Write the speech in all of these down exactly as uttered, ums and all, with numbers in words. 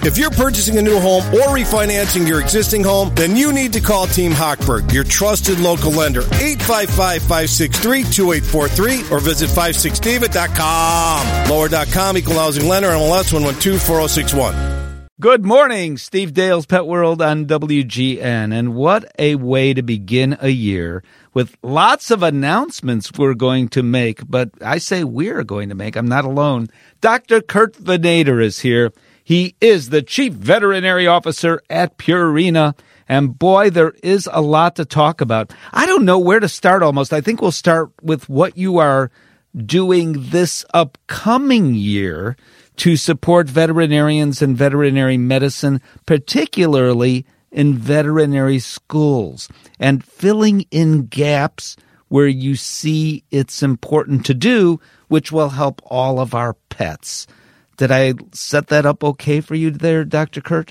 If you're purchasing a new home or refinancing your existing home, then you need to call Team Hochberg, your trusted local lender. eight five five, five six three, two eight four three or visit five six david dot com. Lower dot com, equal housing lender, M L S one one two four zero six one. Good morning, Steve Dale's Pet World on W G N. And what a way to begin a year with lots of announcements we're going to make. But I say we're going to make. I'm not alone. Doctor Kurt Venator is here. He is the Chief Veterinary Officer at Purina. And boy, there is a lot to talk about. I don't know where to start almost. I think we'll start with what you are doing this upcoming year to support veterinarians and veterinary medicine, particularly in veterinary schools, and filling in gaps where you see it's important to do, which will help all of our pets. Did I set that up okay for you there, Doctor Kurt?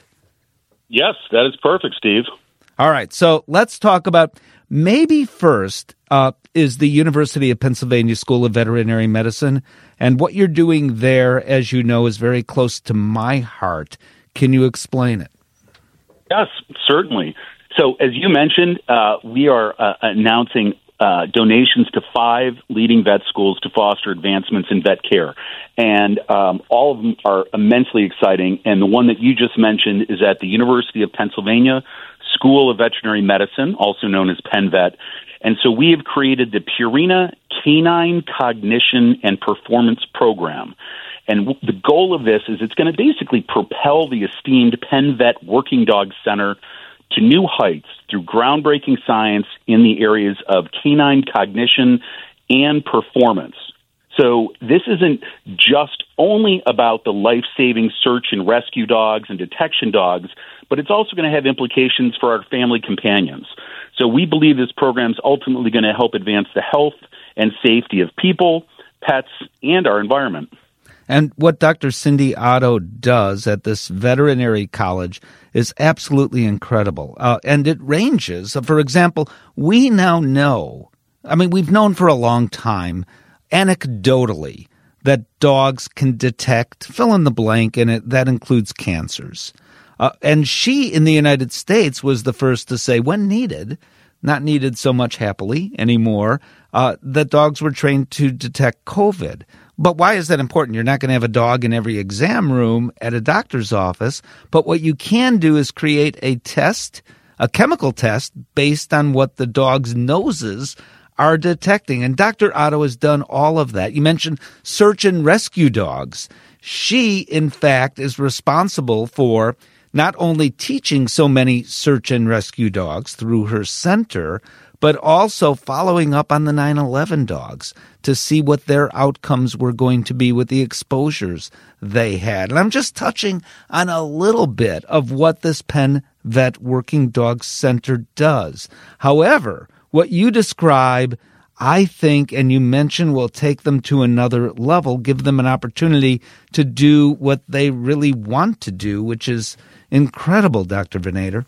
Yes, that is perfect, Steve. All right, so let's talk about maybe first uh, is the University of Pennsylvania School of Veterinary Medicine, and what you're doing there, as you know, is very close to my heart. Can you explain it? Yes, certainly. So as you mentioned, uh, we are uh, announcing Uh, donations to five leading vet schools to foster advancements in vet care. And um, all of them are immensely exciting. And the one that you just mentioned is at the University of Pennsylvania School of Veterinary Medicine, also known as PennVet. And so we have created the Purina Canine Cognition and Performance Program. And w- the goal of this is it's going to basically propel the esteemed PennVet Working Dog Center to new heights through groundbreaking science in the areas of canine cognition and performance. So this isn't just only about the life-saving search and rescue dogs and detection dogs, but it's also going to have implications for our family companions. So we believe this program is ultimately going to help advance the health and safety of people, pets, and our environment. And what Doctor Cindy Otto does at this veterinary college is absolutely incredible. Uh, and it ranges. For example, we now know, I mean, we've known for a long time, anecdotally, that dogs can detect, fill in the blank, and it, that includes cancers. Uh, and she, in the United States, was the first to say, when needed, not needed so much happily anymore, uh, that dogs were trained to detect COVID. But why is that important? You're not going to have a dog in every exam room at a doctor's office. But what you can do is create a test, a chemical test, based on what the dog's noses are detecting. And Doctor Otto has done all of that. You mentioned search and rescue dogs. She, in fact, is responsible for not only teaching so many search and rescue dogs through her center, but also following up on the nine eleven dogs to see what their outcomes were going to be with the exposures they had. And I'm just touching on a little bit of what this PennVet Working Dog Center does. However, what you describe, I think, and you mentioned, will take them to another level, give them an opportunity to do what they really want to do, which is incredible, Doctor Venator.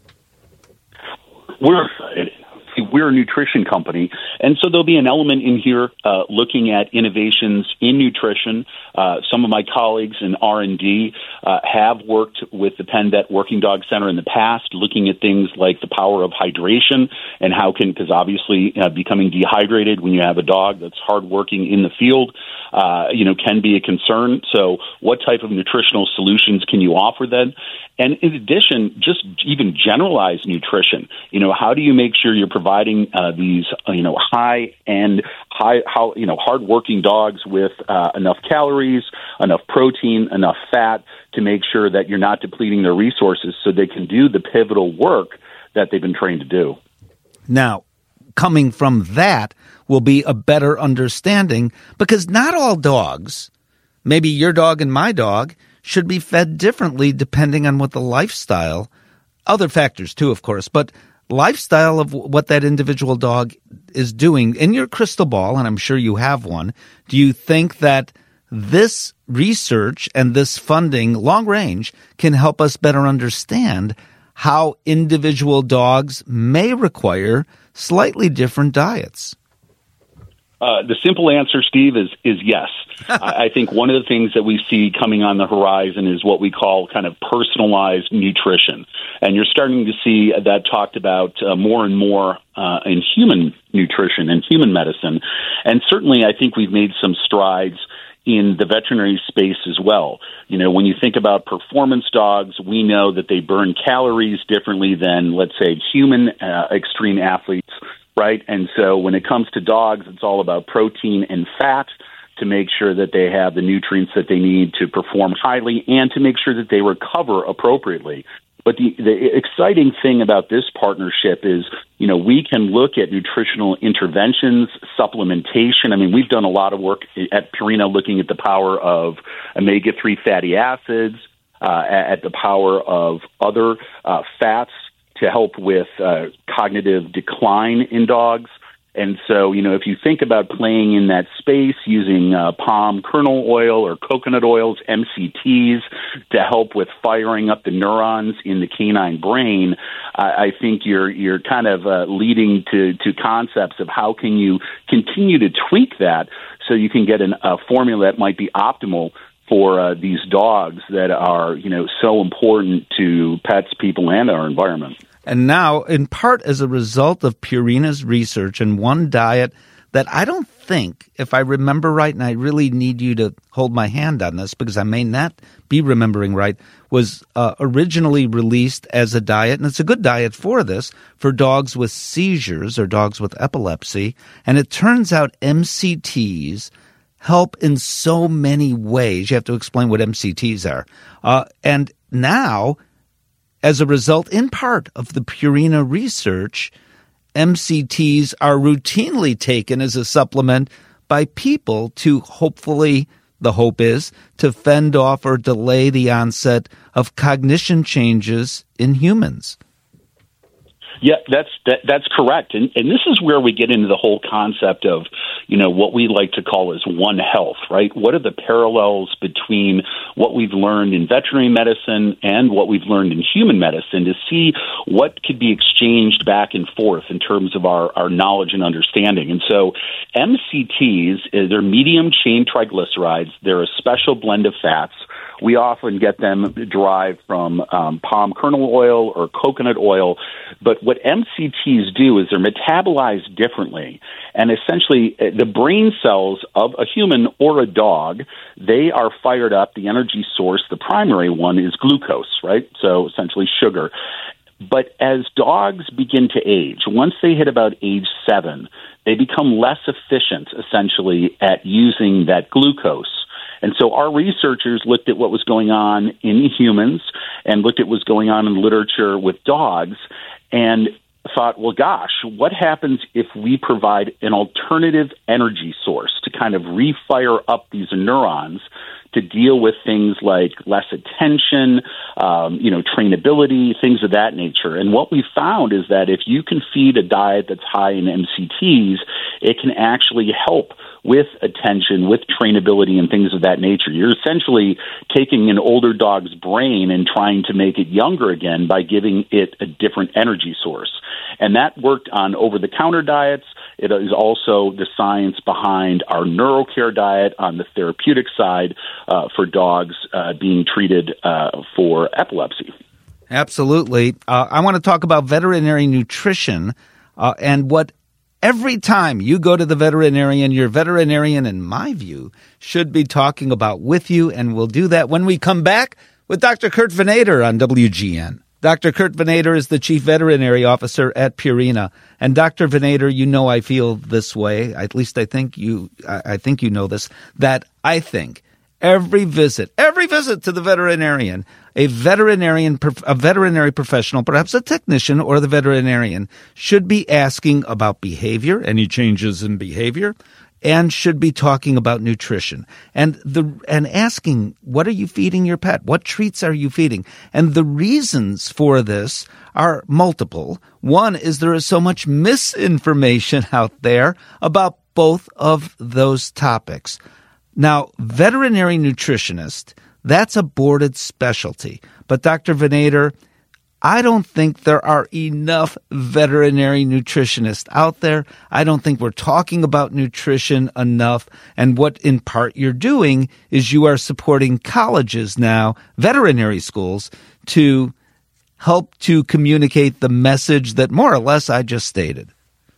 We're excited. We're a nutrition company, and so there'll be an element in here uh, looking at innovations in nutrition. Uh, some of my colleagues in R and D uh, have worked with the PennVet Working Dog Center in the past, looking at things like the power of hydration and how can, because obviously uh, becoming dehydrated when you have a dog that's hardworking in the field, uh, you know, can be a concern. So what type of nutritional solutions can you offer then? And in addition, just even generalized nutrition. You know, how do you make sure you're providing uh, these, uh, you know, high-end, high, how, you know, hard-working dogs with uh, enough calories, enough protein, enough fat to make sure that you're not depleting their resources so they can do the pivotal work that they've been trained to do. Now, coming from that will be a better understanding, because not all dogs, maybe your dog and my dog, should be fed differently depending on what the lifestyle, other factors too, of course, but lifestyle of what that individual dog is doing. In your crystal ball, and I'm sure you have one, do you think that this research and this funding, long range, can help us better understand how individual dogs may require slightly different diets? Uh, the simple answer, Steve, is is yes. I, I think one of the things that we see coming on the horizon is what we call kind of personalized nutrition. And you're starting to see that talked about uh, more and more uh, in human nutrition and human medicine. And certainly I think we've made some strides in the veterinary space as well. You know, when you think about performance dogs, we know that they burn calories differently than, let's say, human uh, extreme athletes, right? And so when it comes to dogs, it's all about protein and fat to make sure that they have the nutrients that they need to perform highly and to make sure that they recover appropriately. But the, the exciting thing about this partnership is, you know, we can look at nutritional interventions, supplementation. I mean, we've done a lot of work at Purina looking at the power of omega three fatty acids, uh, at the power of other uh, fats to help with uh, cognitive decline in dogs. And so, you know, if you think about playing in that space using uh, palm kernel oil or coconut oils, M C Ts, to help with firing up the neurons in the canine brain, I, I think you're you're kind of uh, leading to, to concepts of how can you continue to tweak that so you can get an, a formula that might be optimal for uh, these dogs that are, you know, so important to pets, people, and our environment. And now, in part as a result of Purina's research and one diet that I don't think, if I remember right, and I really need you to hold my hand on this because I may not be remembering right, was uh, originally released as a diet, and it's a good diet for this, for dogs with seizures or dogs with epilepsy. And it turns out M C Ts help in so many ways. You have to explain what M C Ts are. Uh, and now, as a result, in part of the Purina research, M C Ts are routinely taken as a supplement by people to hopefully, the hope is, to fend off or delay the onset of cognition changes in humans. Yeah, that's that, that's correct, and and this is where we get into the whole concept of, you know, what we like to call as One Health, right? What are the parallels between what we've learned in veterinary medicine and what we've learned in human medicine to see what could be exchanged back and forth in terms of our, our knowledge and understanding. And so M C Ts, they're medium-chain triglycerides. They're a special blend of fats. We often get them derived from um, palm kernel oil or coconut oil. But what M C Ts do is they're metabolized differently. And essentially, the brain cells of a human or a dog, they are fired up. The energy source, the primary one, is glucose, right? So essentially sugar. But as dogs begin to age, once they hit about age seven, they become less efficient, essentially, at using that glucose. And so our researchers looked at what was going on in humans and looked at what was going on in literature with dogs and thought, well, gosh, what happens if we provide an alternative energy source to kind of refire up these neurons to deal with things like less attention, um, you know, trainability, things of that nature. And what we found is that if you can feed a diet that's high in M C Ts, it can actually help with attention, with trainability, and things of that nature. You're essentially taking an older dog's brain and trying to make it younger again by giving it a different energy source. And that worked on over-the-counter diets. It is also the science behind our NeuroCare diet on the therapeutic side uh, for dogs uh, being treated uh, for epilepsy. Absolutely. Uh, I want to talk about veterinary nutrition uh, and what every time you go to the veterinarian, your veterinarian, in my view, should be talking about with you, and we'll do that when we come back with Doctor Kurt Van Eter on W G N. Doctor Kurt Van Eter is the Chief Veterinary Officer at Purina. And Doctor Van Eter, you know I feel this way, at least I think you I think you know this, that I think every visit, every visit to the veterinarian, a veterinarian, a veterinary professional, perhaps a technician or the veterinarian, should be asking about behavior, any changes in behavior, and should be talking about nutrition and the and asking, what are you feeding your pet? What treats are you feeding? And the reasons for this are multiple. One is there is so much misinformation out there about both of those topics. Now, veterinary nutritionist, that's a boarded specialty. But Doctor Van Eter, I don't think there are enough veterinary nutritionists out there. I don't think we're talking about nutrition enough. And what in part you're doing is you are supporting colleges now, veterinary schools, to help to communicate the message that more or less I just stated.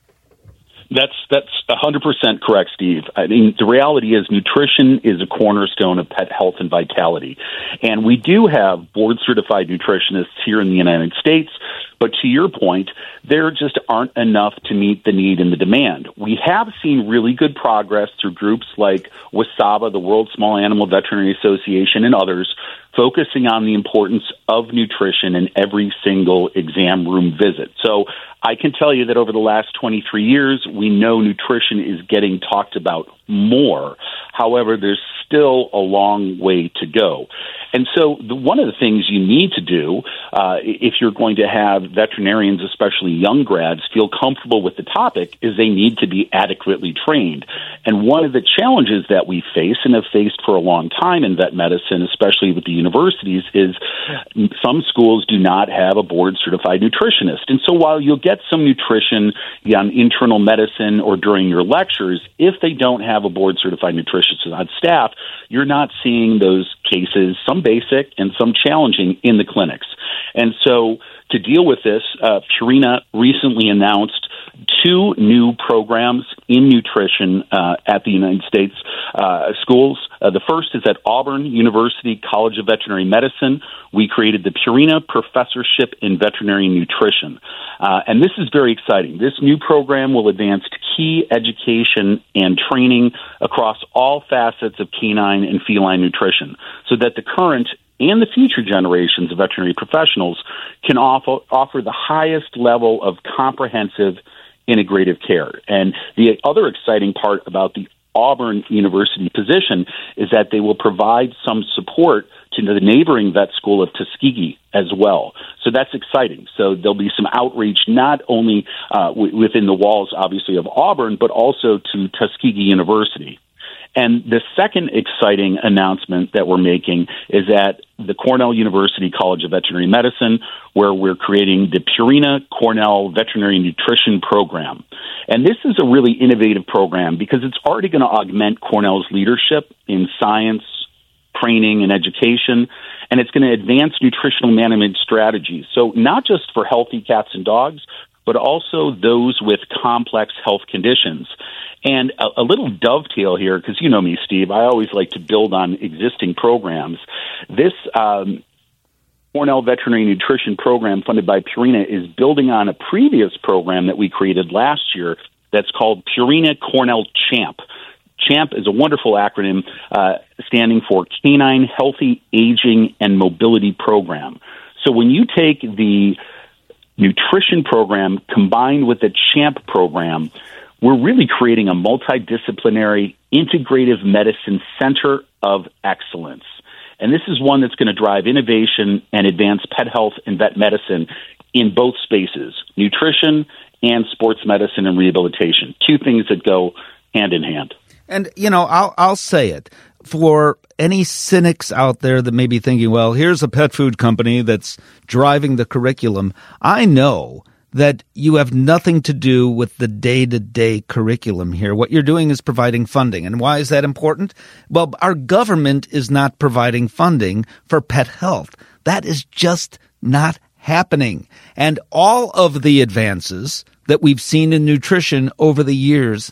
That's that's one hundred percent correct, Steve. I mean, the reality is nutrition is a cornerstone of pet health and vitality. And we do have board-certified nutritionists here in the United States, but to your point, there just aren't enough to meet the need and the demand. We have seen really good progress through groups like WSAVA, the World Small Animal Veterinary Association, and others, focusing on the importance of nutrition in every single exam room visit. So I can tell you that over the last twenty-three years, we know nutrition is getting talked about more. However, there's still a long way to go. And so the, one of the things you need to do, uh, if you're going to have veterinarians, especially young grads, feel comfortable with the topic, is they need to be adequately trained. And one of the challenges that we face and have faced for a long time in vet medicine, especially with the universities, is some schools do not have a board-certified nutritionist. And so while you'll get some nutrition on internal medicine or during your lectures, if they don't have a board-certified nutritionist on staff, you're not seeing those cases, some basic and some challenging, in the clinics. And so to deal with this, uh, Purina recently announced two new programs in nutrition uh, at the United States uh, schools. Uh, the first is at Auburn University College of Veterinary Medicine. We created the Purina Professorship in Veterinary Nutrition. Uh, and this is very exciting. This new program will advance key education and training across all facets of canine and feline nutrition so that the current and the future generations of veterinary professionals can offer, offer the highest level of comprehensive integrative care. And the other exciting part about the Auburn University position is that they will provide some support to the neighboring vet school of Tuskegee as well. So that's exciting. So there'll be some outreach not only uh, w- within the walls, obviously, of Auburn, but also to Tuskegee University. And the second exciting announcement that we're making is at the Cornell University College of Veterinary Medicine, where we're creating the Purina Cornell Veterinary Nutrition Program. And this is a really innovative program because it's already going to augment Cornell's leadership in science, training, and education, and it's going to advance nutritional management strategies. So not just for healthy cats and dogs, but also those with complex health conditions. And a, a little dovetail here, because you know me, Steve, I always like to build on existing programs. This um, Cornell Veterinary Nutrition Program funded by Purina is building on a previous program that we created last year that's called Purina Cornell CHAMP. CHAMP is a wonderful acronym uh, standing for Canine Healthy Aging and Mobility Program. So when you take the nutrition program combined with the CHAMP program, we're really creating a multidisciplinary integrative medicine center of excellence. And this is one that's going to drive innovation and advance pet health and vet medicine in both spaces, nutrition and sports medicine and rehabilitation, two things that go hand in hand. And, you know, I'll, I'll say it. For any cynics out there that may be thinking, well, here's a pet food company that's driving the curriculum, I know that you have nothing to do with the day-to-day curriculum here. What you're doing is providing funding. And why is that important? Well, our government is not providing funding for pet health. That is just not happening. And all of the advances that we've seen in nutrition over the years,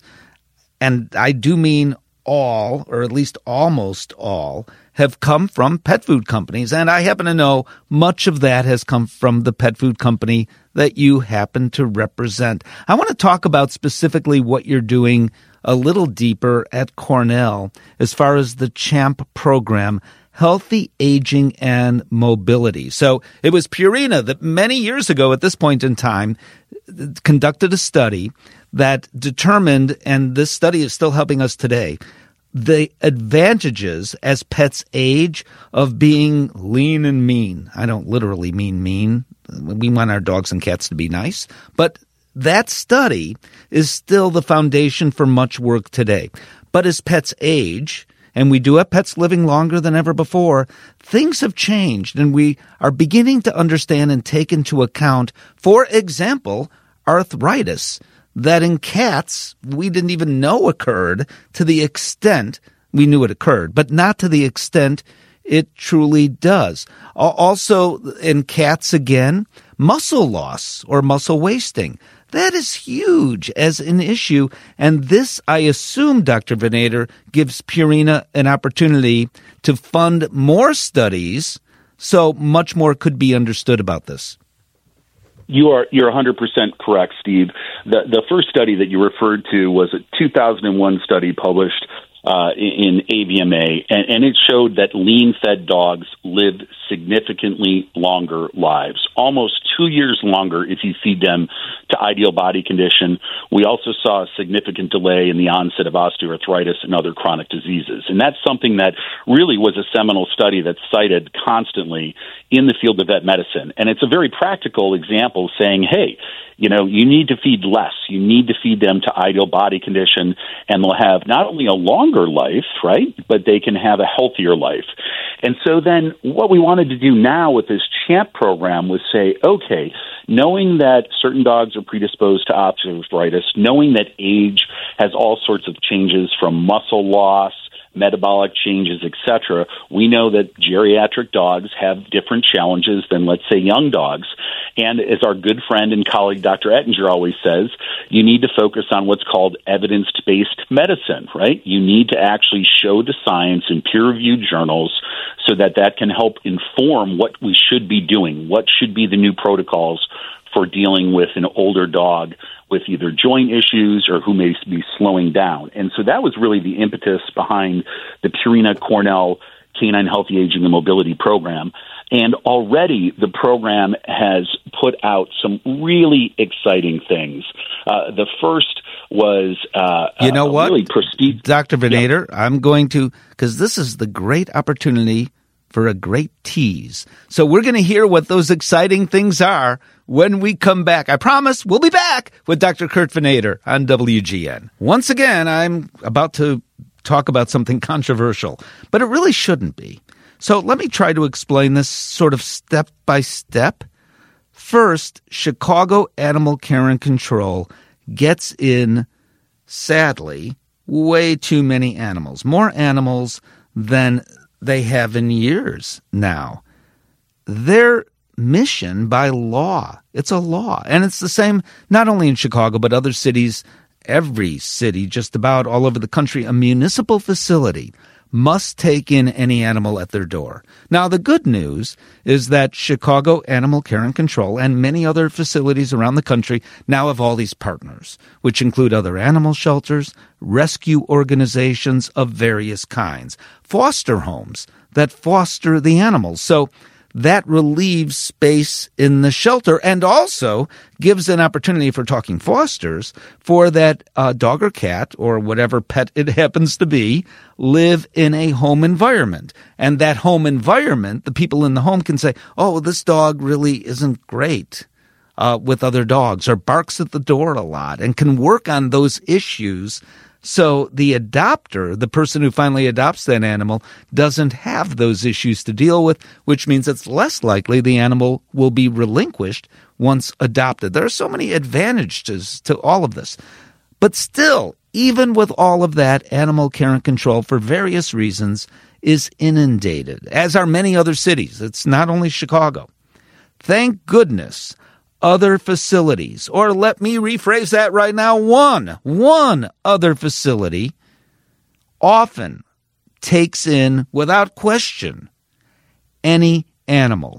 and I do mean all, or at least almost all, have come from pet food companies. And I happen to know much of that has come from the pet food company that you happen to represent. I want to talk about specifically what you're doing a little deeper at Cornell as far as the CHAMP program, Healthy Aging and Mobility. So it was Purina that many years ago at this point in time conducted a study that determined, and this study is still helping us today, the advantages as pets age of being lean and mean. I don't literally mean mean. We want our dogs and cats to be nice. But that study is still the foundation for much work today. But as pets age, and we do have pets living longer than ever before, things have changed, and we are beginning to understand and take into account, for example, arthritis, that in cats we didn't even know occurred to the extent we knew it occurred, but not to the extent it truly does. Also, in cats again, muscle loss or muscle wasting. That is huge as an issue, and this, I assume, Doctor Venator, gives Purina an opportunity to fund more studies, so much more could be understood about this. You are you're one hundred percent correct, Steve. The the first study that you referred to was a two thousand one study published uh, in A V M A, and, and it showed that lean-fed dogs lived significantly longer lives, almost two years longer if you feed them to ideal body condition. We also saw a significant delay in the onset of osteoarthritis and other chronic diseases. And that's something that really was a seminal study that's cited constantly in the field of vet medicine. And it's a very practical example saying, hey, you know, you need to feed less. You need to feed them to ideal body condition, and they'll have not only a longer life, right, but they can have a healthier life. And so then what we wanted to do now with this CHAMP program was say, okay, knowing that certain dogs are predisposed to osteoarthritis, knowing that age has all sorts of changes from muscle loss, metabolic changes, et cetera, we know that geriatric dogs have different challenges than, let's say, young dogs. And as our good friend and colleague Doctor Ettinger always says, you need to focus on what's called evidence-based medicine, right? You need to actually show the science in peer-reviewed journals so that that can help inform what we should be doing, what should be the new protocols for dealing with an older dog with either joint issues or who may be slowing down. And so that was really the impetus behind the Purina Cornell Canine Healthy Aging and Mobility Program. And already the program has put out some really exciting things. Uh, the first was uh, you know uh, what, really prestige- Doctor Venator, yeah. I'm going to, because this is the great opportunity for a great tease. So we're going to hear what those exciting things are when we come back. I promise we'll be back with Doctor Kurt Venator on W G N. Once again, I'm about to talk about something controversial, but it really shouldn't be. So let me try to explain this sort of step by step. First, Chicago Animal Care and Control gets in, sadly, way too many animals, more animals than they have in years now. Their mission by law, it's a law, and it's the same not only in Chicago, but other cities, every city just about all over the country, a municipal facility must take in any animal at their door. Now, the good news is that Chicago Animal Care and Control and many other facilities around the country now have all these partners, which include other animal shelters, rescue organizations of various kinds, foster homes that foster the animals. So that relieves space in the shelter and also gives an opportunity for talking fosters for that uh, dog or cat or whatever pet it happens to be live in a home environment. And that home environment, the people in the home can say, oh, this dog really isn't great uh, with other dogs or barks at the door a lot, and can work on those issues. So the adopter, the person who finally adopts that animal, doesn't have those issues to deal with, which means it's less likely the animal will be relinquished once adopted. There are so many advantages to all of this. But still, even with all of that, Animal Care and Control, for various reasons, is inundated, as are many other cities. It's not only Chicago. Thank goodness other facilities, or let me rephrase that right now, one, one other facility often takes in, without question, any animal.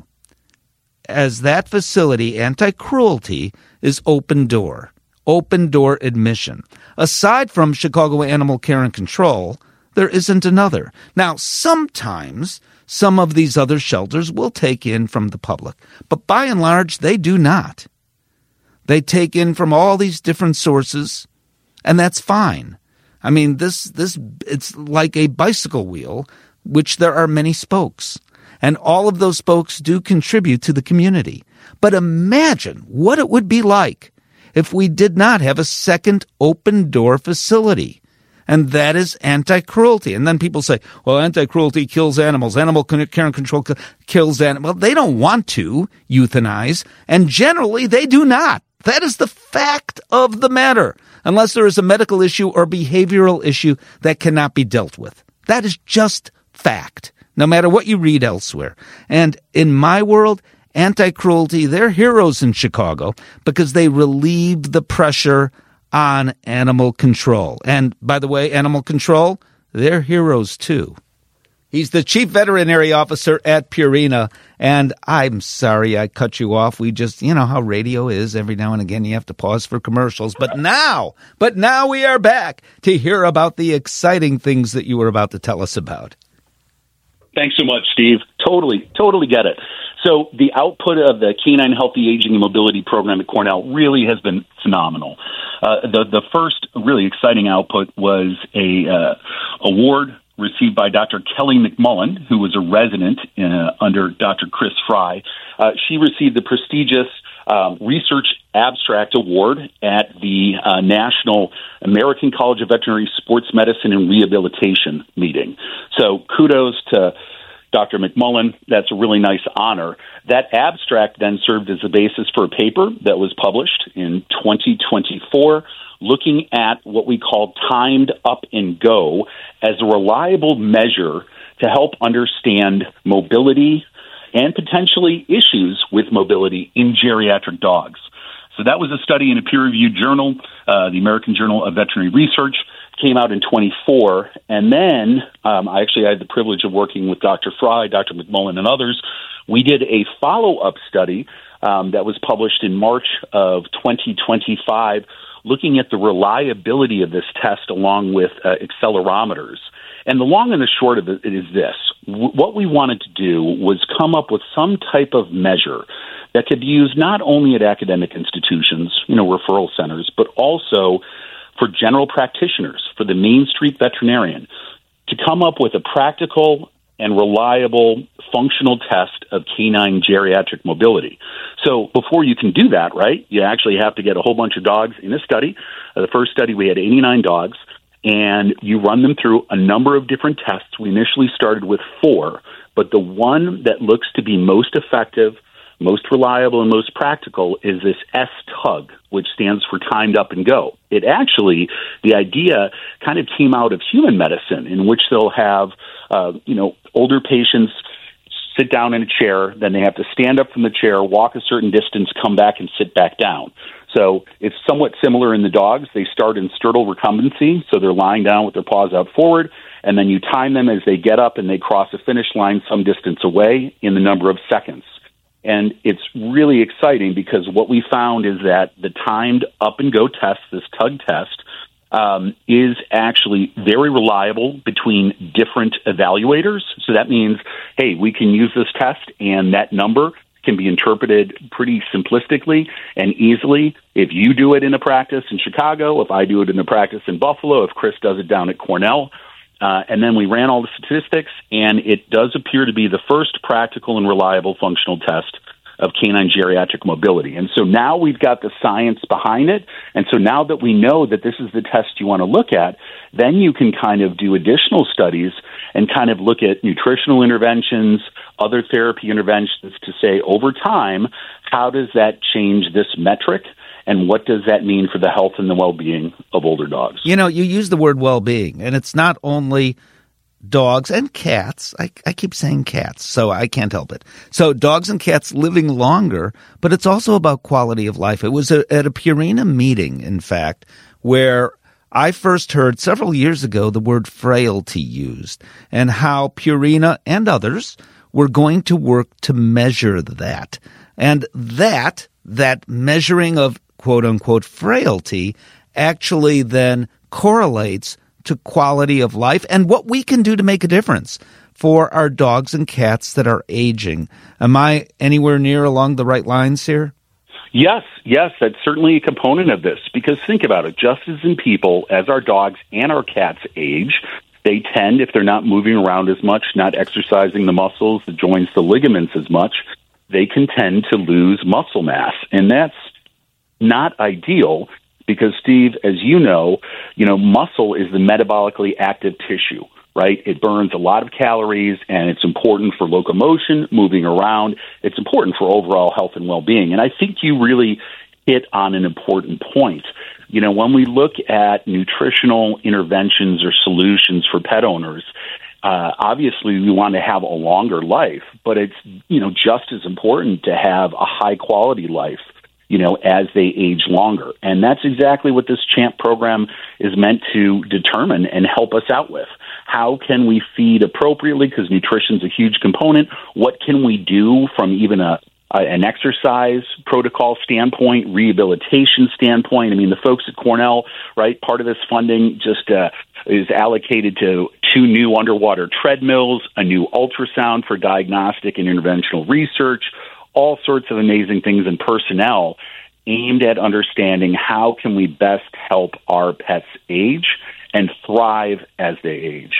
As that facility, Anti-Cruelty, is open door, open door admission. Aside from Chicago Animal Care and Control, there isn't another. Now, sometimes some of these other shelters will take in from the public, but by and large, they do not. They take in from all these different sources, and that's fine. I mean, this this it's like a bicycle wheel, which there are many spokes, and all of those spokes do contribute to the community. But imagine what it would be like if we did not have a second open-door facility. and that is anti-cruelty. And then people say, well, anti-cruelty kills animals. Animal care and control kills animals. Well, they don't want to euthanize, and generally they do not. That is the fact of the matter, unless there is a medical issue or behavioral issue that cannot be dealt with. That is just fact, no matter what you read elsewhere. And in my world, anti-cruelty, they're heroes in Chicago because they relieve the pressure on animal control. And by the way, animal control, they're heroes too. He's the chief veterinary officer at Purina, and I'm sorry I cut you off. We just, you know how radio is. Every now and again you have to pause for commercials. But now, but now we are back to hear about the exciting things that you were about to tell us about. Thanks so much, Steve. Totally, totally get it. So the output of the Canine Healthy Aging and Mobility Program at Cornell really has been phenomenal. Uh, the, the first really exciting output was a uh, award received by Doctor Kelly McMullen, who was a resident uh, under Doctor Chris Fry. Uh, she received the prestigious um, Research Abstract Award at the uh, National American College of Veterinary Sports Medicine and Rehabilitation meeting. So kudos to Doctor McMullen. That's a really nice honor. That abstract then served as the basis for a paper that was published in twenty twenty-four, looking at what we call timed up and go as a reliable measure to help understand mobility and potentially issues with mobility in geriatric dogs. So that was a study in a peer-reviewed journal, uh, the American Journal of Veterinary Research, came out in twenty-four. And then um, I actually had the privilege of working with Doctor Fry, Doctor McMullen, and others. We did a follow-up study um, that was published in March of twenty twenty-five, looking at the reliability of this test along with uh, accelerometers. And the long and the short of it is this. W- what we wanted to do was come up with some type of measure that could be used not only at academic institutions, you know, referral centers, but also for general practitioners, for the Main Street veterinarian, to come up with a practical and reliable functional test of canine geriatric mobility. So before you can do that, right, you actually have to get a whole bunch of dogs in a study. Uh, the first study, we had eighty-nine dogs, and you run them through a number of different tests. We initially started with four, but the one that looks to be most effective, most reliable, and most practical is this S T U G, which stands for timed up and go. It actually, the idea kind of came out of human medicine, in which they'll have, uh, you know, older patients sit down in a chair, then they have to stand up from the chair, walk a certain distance, come back and sit back down. So it's somewhat similar in the dogs. They start in sternal recumbency, so they're lying down with their paws out forward, and then you time them as they get up and they cross a finish line some distance away in the number of seconds. And it's really exciting because what we found is that the timed up and go test, this T U G test, um, is actually very reliable between different evaluators. So that means, hey, we can use this test and that number can be interpreted pretty simplistically and easily. If you do it in a practice in Chicago, if I do it in a practice in Buffalo, if Chris does it down at Cornell, Uh, and then we ran all the statistics, and it does appear to be the first practical and reliable functional test of canine geriatric mobility. And so now we've got the science behind it. And so now that we know that this is the test you want to look at, then you can kind of do additional studies and kind of look at nutritional interventions, other therapy interventions to say, over time, how does that change this metric? And what does that mean for the health and the well-being of older dogs? You know, you use the word well-being, and it's not only dogs and cats. I, I keep saying cats, so I can't help it. So dogs and cats living longer, but it's also about quality of life. It was a, at a Purina meeting, in fact, where I first heard several years ago the word frailty used, and how Purina and others were going to work to measure that. And that, that measuring of quote-unquote frailty actually then correlates to quality of life and what we can do to make a difference for our dogs and cats that are aging. Am I anywhere near along the right lines here? Yes, yes, that's certainly a component of this, because think about it, just as in people, as our dogs and our cats age, they tend, if they're not moving around as much, not exercising the muscles, the joints, the ligaments as much, they can tend to lose muscle mass. And that's not ideal Because, Steve, as you know, you know, muscle is the metabolically active tissue, right? It burns a lot of calories, and it's important for locomotion, moving around. It's important for overall health and well-being. And I think you really hit on an important point. You know, when we look at nutritional interventions or solutions for pet owners, uh, obviously we want to have a longer life, but it's, you know, just as important to have a high-quality life, you know, as they age longer. And that's exactly what this CHAMP program is meant to determine and help us out with. How can we feed appropriately? Because nutrition is a huge component. What can we do from even a, a an exercise protocol standpoint, rehabilitation standpoint? I mean, the folks at Cornell, right, part of this funding just uh, is allocated to two new underwater treadmills, a new ultrasound for diagnostic and interventional research, all sorts of amazing things in personnel aimed at understanding how can we best help our pets age and thrive as they age.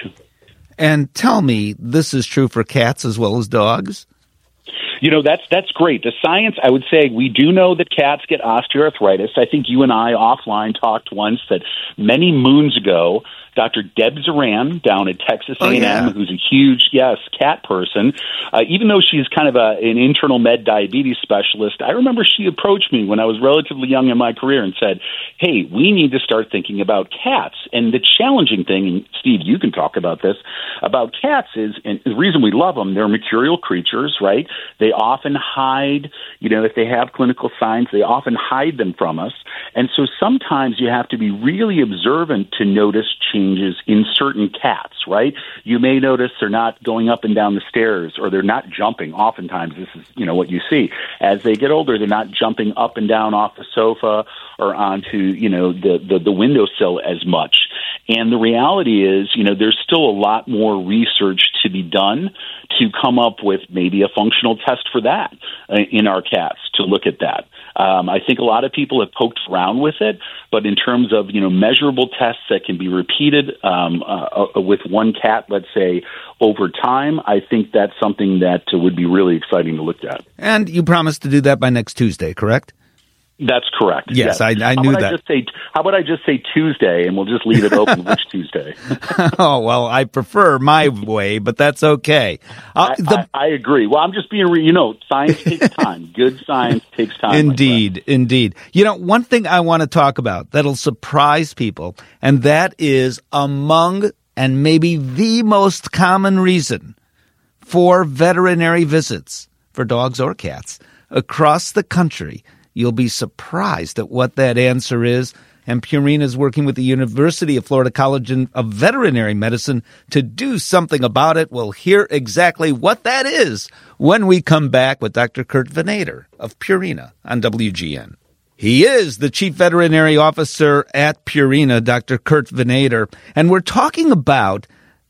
And tell me, this is true for cats as well as dogs? You know, that's that's great. The science, I would say, we do know that cats get osteoarthritis. I think you and I offline talked once that many moons ago, Doctor Deb Zoran down at Texas A and M, oh, yeah. who's a huge, yes, cat person, uh, even though she's kind of a, an internal med diabetes specialist, I remember she approached me when I was relatively young in my career and said, hey, we need to start thinking about cats. And the challenging thing, and Steve, you can talk about this, about cats is, and the reason we love them, they're mercurial creatures, right? They often hide, you know, if they have clinical signs, they often hide them from us. And so sometimes you have to be really observant to notice changes in certain cats, right? You may notice they're not going up and down the stairs, or they're not jumping. Oftentimes, this is, you know, what you see. As they get older, they're not jumping up and down off the sofa or onto, you know, the, the, the windowsill as much. And the reality is, you know, there's still a lot more research to be done to come up with maybe a functional test for that uh, in our cats to look at that. Um, I think a lot of people have poked around with it, but in terms of, you know, measurable tests that can be repeated um, uh, uh, with one cat, let's say, over time, I think that's something that uh, would be really exciting to look at. And you promised to do that by next Tuesday, correct? That's correct. Yes, yes. I, I knew how that. I just say, how about I just say Tuesday, and we'll just leave it open which Tuesday? Oh, well, I prefer my way, but that's okay. Uh, I, the... I, I agree. Well, I'm just being, re- you know, science takes time. Good science takes time. Indeed, indeed. You know, one thing I want to talk about that'll surprise people, and that is among and maybe the most common reason for veterinary visits for dogs or cats across the country. You'll be surprised at what that answer is. And Purina is working with the University of Florida College of Veterinary Medicine to do something about it. We'll hear exactly what that is when we come back with Doctor Kurt Venator of Purina on W G N. He is the Chief Veterinary Officer at Purina, Doctor Kurt Venator. And we're talking about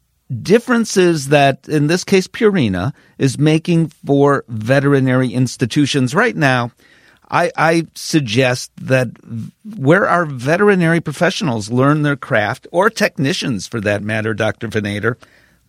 differences that, in this case, Purina is making for veterinary institutions right now. I, I suggest that where our veterinary professionals learn their craft, or technicians for that matter, Doctor Venator,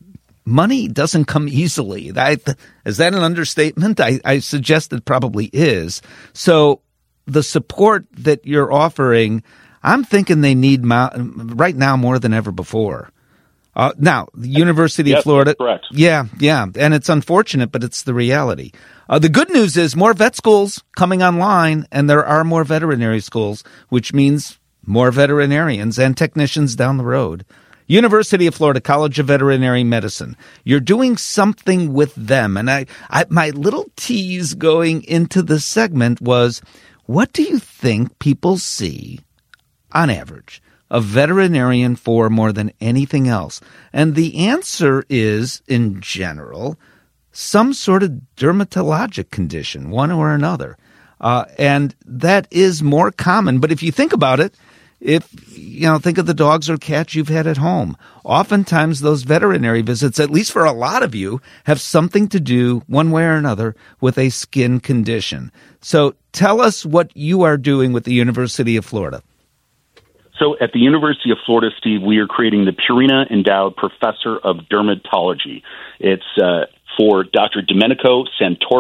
money doesn't come easily. I, is that an understatement? I, I suggest it probably is. So the support that you're offering, I'm thinking they need mo- right now more than ever before. Uh, now, the University yes, of Florida. That's correct. Yeah, yeah. And it's unfortunate, but it's the reality. Uh, the good news is more vet schools coming online, and there are more veterinary schools, which means more veterinarians and technicians down the road. University of Florida College of Veterinary Medicine. You're doing something with them. And I, I my little tease going into the segment was, what do you think people see on average a veterinarian for more than anything else? And the answer is, in general, some sort of dermatologic condition, one or another. Uh, and that is more common. But if you think about it, if, you know, think of the dogs or cats you've had at home. Oftentimes those veterinary visits, at least for a lot of you, have something to do, one way or another, with a skin condition. So tell us what you are doing with the University of Florida. So at the University of Florida, Steve, we are creating the Purina Endowed Professor of Dermatology. It's uh, for Doctor Domenico Santoro,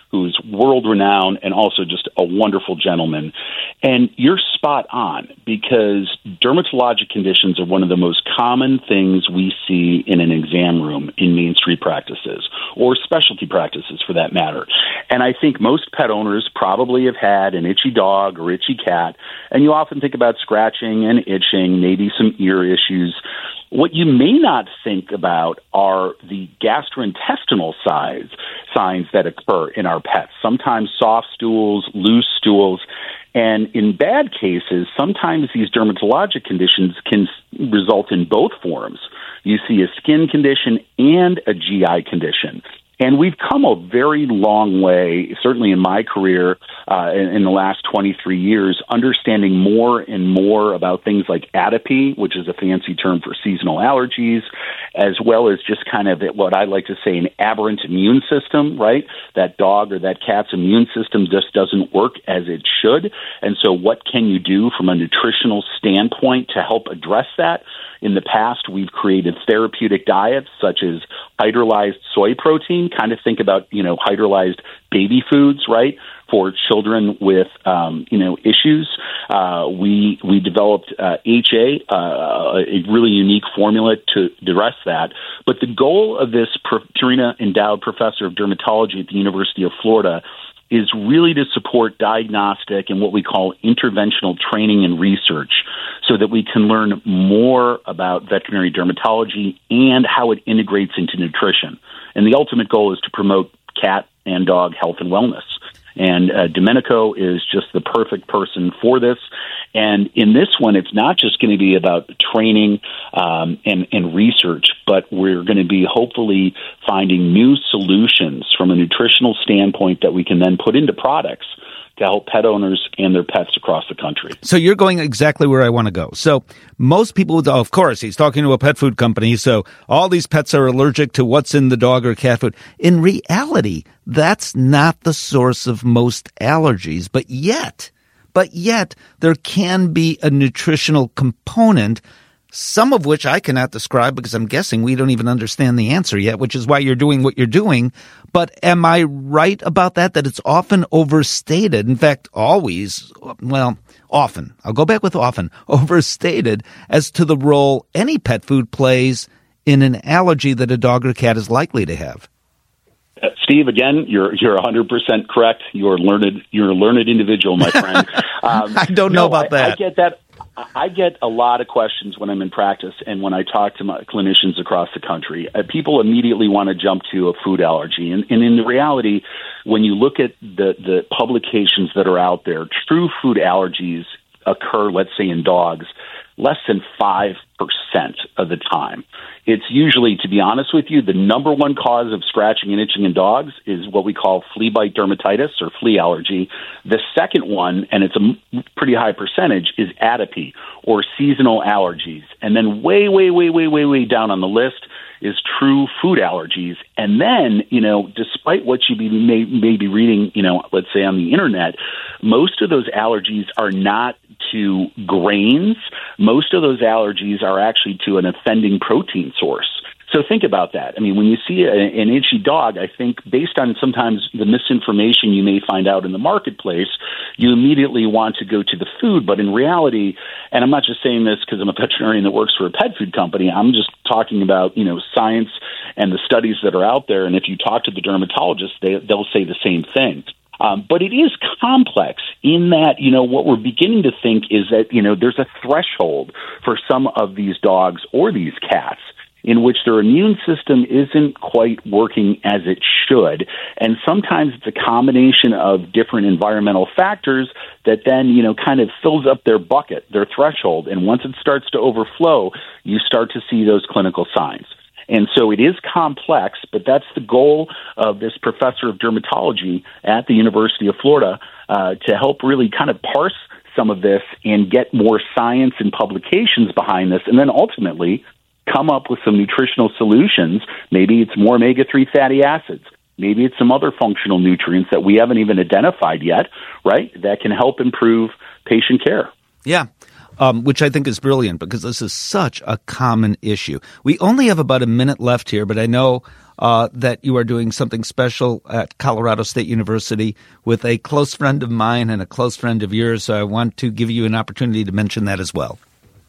who's world-renowned and also just a wonderful gentleman. And you're spot on, because dermatologic conditions are one of the most common things we see in an exam room in Main Street practices, or specialty practices for that matter. And I think most pet owners probably have had an itchy dog or itchy cat, and you often think about scratching and itching, maybe some ear issues. What you may not think about are the gastrointestinal size signs that occur in our pets, sometimes soft stools, loose stools. And in bad cases, sometimes these dermatologic conditions can result in both forms. You see a skin condition and a G I condition. And we've come a very long way, certainly in my career, uh, in, in the last twenty-three years, understanding more and more about things like atopy, which is a fancy term for seasonal allergies, as well as just kind of what I like to say an aberrant immune system, right? That dog or that cat's immune system just doesn't work as it should. And so what can you do from a nutritional standpoint to help address that? In the past, we've created therapeutic diets such as hydrolyzed soy protein. Kind of think about, you know, hydrolyzed baby foods, right, for children with, um, you know, issues. Uh, we we developed uh, H A, uh, a really unique formula to address that. But the goal of this Purina Endowed Professor of Dermatology at the University of Florida is really to support diagnostic and what we call interventional training and research, so that we can learn more about veterinary dermatology and how it integrates into nutrition. And the ultimate goal is to promote cat and dog health and wellness. And uh, Domenico is just the perfect person for this. And in this one, it's not just going to be about training um, and, and research, but we're going to be hopefully finding new solutions from a nutritional standpoint that we can then put into products to help pet owners and their pets across the country. So you're going exactly where I want to go. So most people would, oh, of course, he's talking to a pet food company, so all these pets are allergic to what's in the dog or cat food. In reality, that's not the source of most allergies, but yet, but yet there can be a nutritional component, some of which I cannot describe because I'm guessing we don't even understand the answer yet, which is why you're doing what you're doing. But am I right about that, that it's often overstated? In fact, always, well, often, I'll go back with often, overstated as to the role any pet food plays in an allergy that a dog or cat is likely to have. Uh, Steve, again, you're you're one hundred percent correct. You're learned. You're a learned individual, my friend. Um, I don't know no, about I, that. I get that. I get a lot of questions when I'm in practice and when I talk to my clinicians across the country. Uh, people immediately want to jump to a food allergy. And, and in the reality, when you look at the, the publications that are out there, true food allergies occur, let's say, in dogs, less than five percent of the time. It's usually, to be honest with you, the number one cause of scratching and itching in dogs is what we call flea bite dermatitis or flea allergy. The second one, and it's a pretty high percentage, is atopy or seasonal allergies. And then way, way, way, way, way, way down on the list is true food allergies. And then, you know, despite what you be, may, may be reading, you know, let's say on the internet, most of those allergies are not to grains. Most of those allergies are actually to an offending protein source. So think about that. I mean, when you see a, an itchy dog, I think based on sometimes the misinformation you may find out in the marketplace, you immediately want to go to the food. But in reality, and I'm not just saying this because I'm a veterinarian that works for a pet food company, I'm just talking about, you know, science and the studies that are out there. And if you talk to the dermatologist, they, they'll say the same thing. Um, but it is complex in that, you know, what we're beginning to think is that, you know, there's a threshold for some of these dogs or these cats in which their immune system isn't quite working as it should. And sometimes it's a combination of different environmental factors that then, you know, kind of fills up their bucket, their threshold. And once it starts to overflow, you start to see those clinical signs. And so it is complex, but that's the goal of this professor of dermatology at the University of Florida, uh, to help really kind of parse some of this and get more science and publications behind this, and then ultimately come up with some nutritional solutions. Maybe it's more omega three fatty acids. Maybe it's some other functional nutrients that we haven't even identified yet, right, that can help improve patient care. Yeah. um, which I think is brilliant because this is such a common issue. We only have about a minute left here, but I know uh, that you are doing something special at Colorado State University with a close friend of mine and a close friend of yours, so I want to give you an opportunity to mention that as well.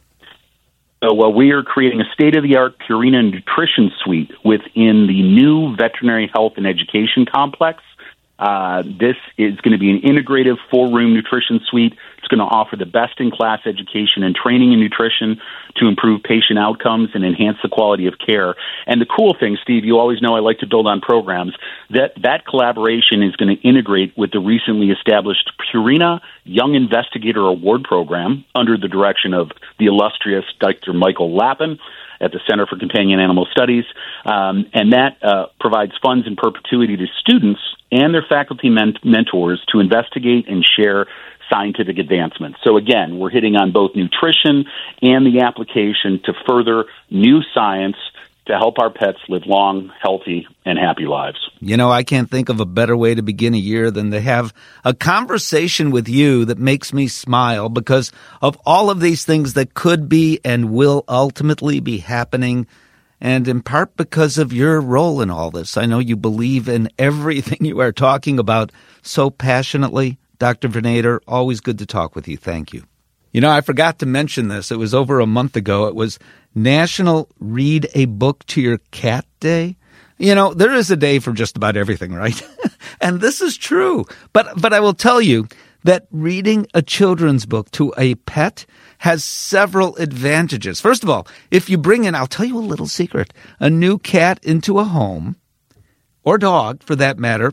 So, well, we are creating a state-of-the-art Purina Nutrition Suite within the new Veterinary Health and Education Complex. Uh, this is going to be an integrative four-room nutrition suite. It's going to offer the best-in-class education and training in nutrition to improve patient outcomes and enhance the quality of care. And the cool thing, Steve, you always know I like to build on programs, that that collaboration is going to integrate with the recently established Purina Young Investigator Award Program under the direction of the illustrious Doctor Michael Lappin at the Center for Companion Animal Studies, um, and that uh, provides funds in perpetuity to students and their faculty ment- mentors to investigate and share scientific advancements. So again, we're hitting on both nutrition and the application to further new science to help our pets live long, healthy, and happy lives. You know, I can't think of a better way to begin a year than to have a conversation with you that makes me smile because of all of these things that could be and will ultimately be happening, and in part because of your role in all this. I know you believe in everything you are talking about so passionately. Doctor Vernader, always good to talk with you. Thank you. You know, I forgot to mention this. It was over a month ago. It was National Read a Book to Your Cat Day. You know, there is a day for just about everything, right? And this is true. But but I will tell you that reading a children's book to a pet has several advantages. First of all, if you bring in, I'll tell you a little secret, a new cat into a home, or dog for that matter,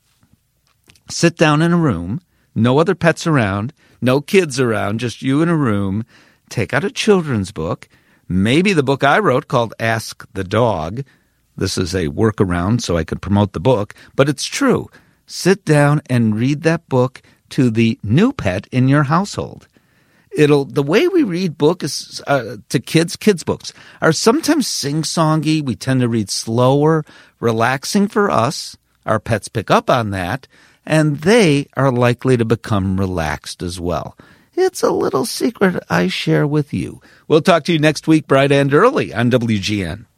sit down in a room, no other pets around, no kids around, just you in a room, take out a children's book, maybe the book I wrote called Ask the Dog. This is a workaround so I could promote the book, but it's true. Sit down and read that book to the new pet in your household. It'll the way we read books uh, to kids, kids' books are sometimes sing-songy. We tend to read slower, relaxing for us. Our pets pick up on that, and they are likely to become relaxed as well. It's a little secret I share with you. We'll talk to you next week, bright and early on W G N.